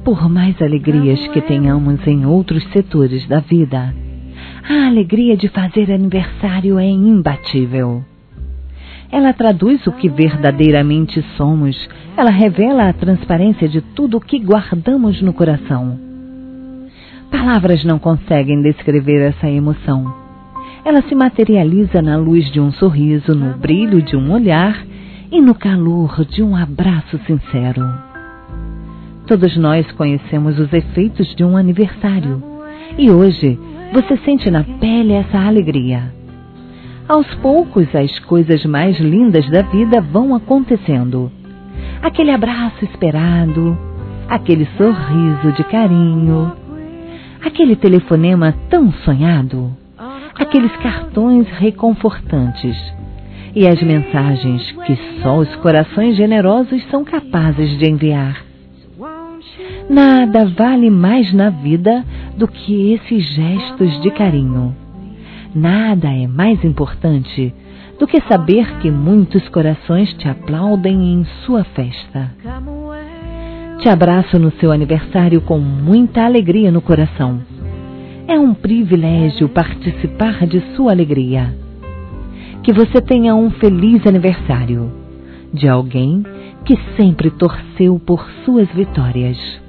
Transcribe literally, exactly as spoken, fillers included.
Por mais alegrias que tenhamos em outros setores da vida, a alegria de fazer aniversário é imbatível. Ela traduz o que verdadeiramente somos, ela revela a transparência de tudo o que guardamos no coração. Palavras não conseguem descrever essa emoção. Ela se materializa na luz de um sorriso, no brilho de um olhar e no calor de um abraço sincero. Todos nós conhecemos os efeitos de um aniversário e hoje você sente na pele essa alegria. Aos poucos as coisas mais lindas da vida vão acontecendo. Aquele abraço esperado, aquele sorriso de carinho, aquele telefonema tão sonhado, aqueles cartões reconfortantes e as mensagens que só os corações generosos são capazes de enviar. Nada vale mais na vida do que esses gestos de carinho. Nada é mais importante do que saber que muitos corações te aplaudem em sua festa. Te abraço no seu aniversário com muita alegria no coração. É um privilégio participar de sua alegria. Que você tenha um feliz aniversário de alguém que sempre torceu por suas vitórias.